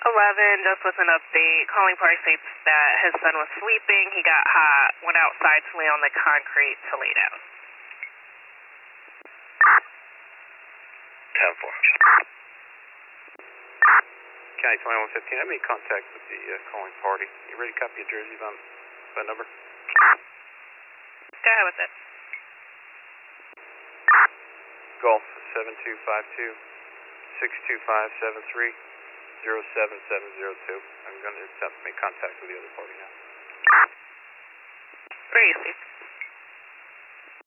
11, just with an update. Calling party states that his son was sleeping. He got hot, went outside to lay on the concrete to lay down. 10-4. County 2115, I made contact with the calling party. You ready to copy a jersey by number? Go ahead with it. Golf 7252 62573 07702. I'm going to attempt to make contact with the other party now. Where are you, Steve?